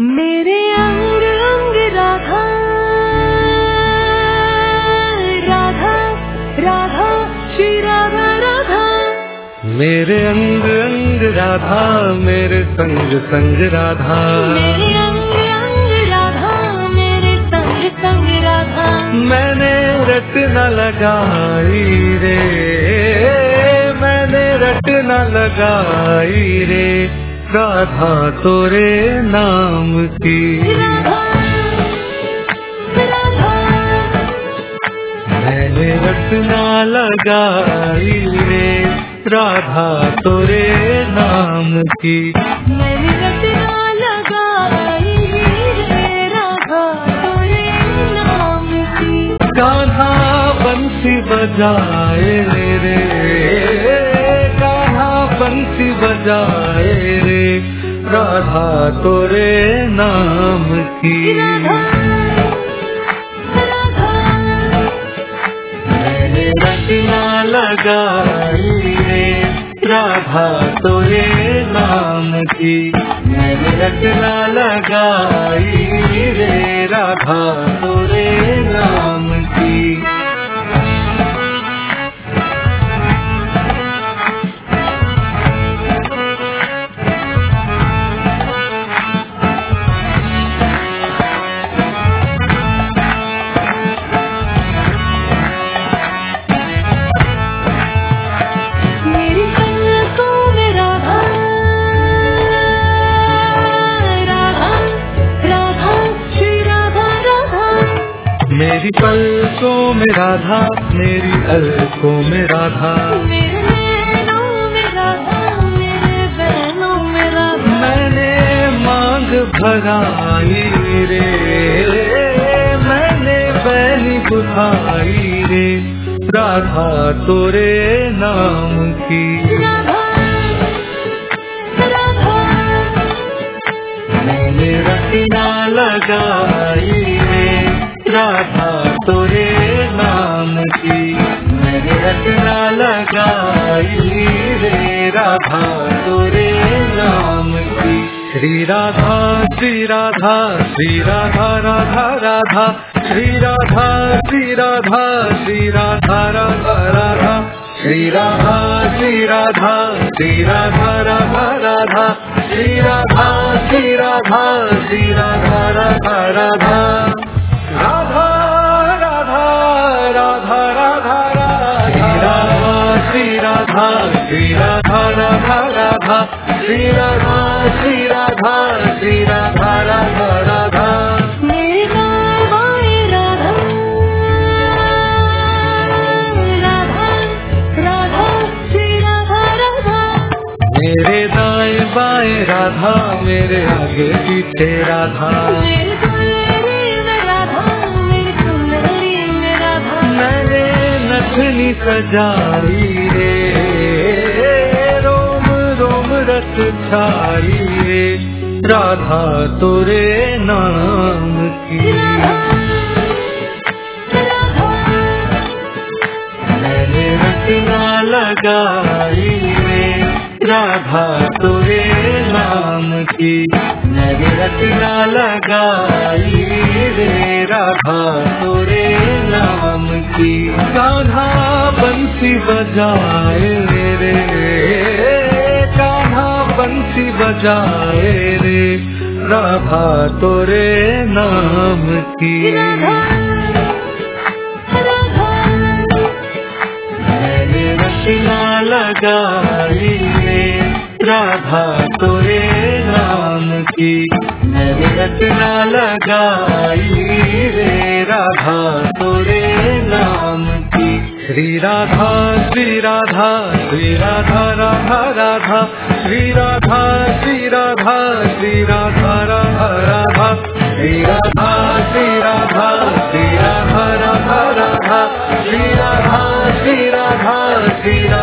मेरे अंग अंग राधा राधा राधा श्री राधा राधा। मेरे अंग अंग राधा मेरे संग संग राधा। मेरे अंग अंग राधा मेरे संग संग राधा। मैंने रट न लगाई रे, मैंने रट न लगाई रे, राधा तोरे नाम की। राधा राधा मैंने रट न लगाई रे, राधा तोरे नाम की। मैंने रट न लगाई रे, राधा तोरे नाम की। कान्हा बंसी बजाए रे, कान्हा बंसी बजाए रे, राधा तोरे नाम की। राधा राधा मैंने रचना लगाई रे, राधा तोरे नाम की। मैंने रचना लगाई रे, राधा तोरे नाम की। मेरी पलकों में राधा राधा राधा श्री राधा राधा। मेरी पलकों में राधा, मेरी अलकों में राधा। मेरे नैनों में राधा, मेरे बैनों में राधा। मैंने मांग भराई रे, मैंने बैनी बुझाई रे, राधा तोरे नाम की। राधा राधा मैंने रचना लगाई रे, राधा तोरे नाम की। मैंने रचना लगाई रे, राधा तोरे नाम की। श्री राधा श्री राधा श्री राधा राधा राधा, श्री राधा श्री राधा श्री राधा राधा राधा, श्री राधा श्री राधा श्री राधा राधा राधा, श्री राधा श्री राधा श्री राधा राधा राधा। राधा राधा राधा राधा राधा, श्री राधा श्री राधा राधा राधा, श्री राधा श्री राधा श्री राधा राधा राधा। मेरे गाए बाएं राधा राधा राधा श्री राधा राधा। मेरे दाएं बाएं राधा, मेरे आगे पीछे राधा। मेरे दुल्हरी में राधा, मेरी सुंदरी में राधा। मैंने नथनी सजाई रे, रोम रोम रस छाई रे, राधा तोरे नाम की। मैंने रचना लगाई रे, राधा तोरे नाम की। मैंने रचना लगाई रे, राधा तोरे नाम की। कान्हा बंसी बजाए रे, कान्हा बंसी बजाए रे, राधा तोरे नाम की। मैंने रचना लगाई रे, राधा तोरे नाम की। मैंने रचना लगाई रे, राधा तोरे नाम की। श्री राधा श्री राधा श्री राधा राधा राधा, श्री राधा श्री राधा श्री राधा राधा राधा, श्री राधा श्री राधा श्री राधा राधा राधा, श्री राधा श्री राधा श्री राधा